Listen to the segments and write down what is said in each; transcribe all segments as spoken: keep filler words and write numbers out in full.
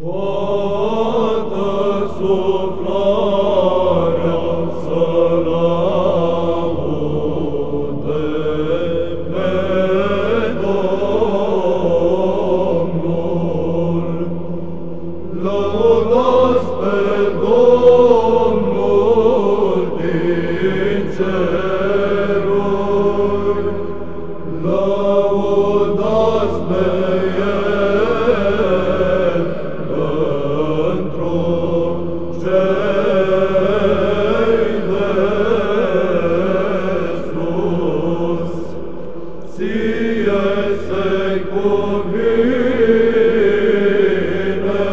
Toată suflarea să laude pe Domnul. Lăudați pe Domnul din ceruri, lăudați pe El întru cei de sus. Ție se-i cuvine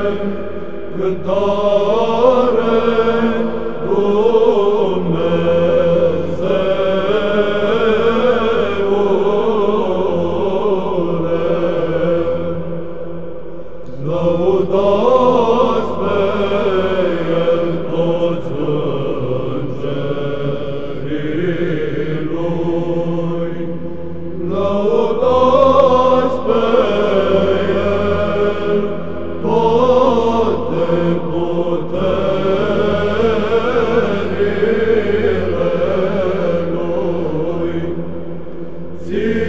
cântare Dumnezeule. Lăudați pe El toți îngerii Lui, lăudați pe El toate puterile Lui. Ție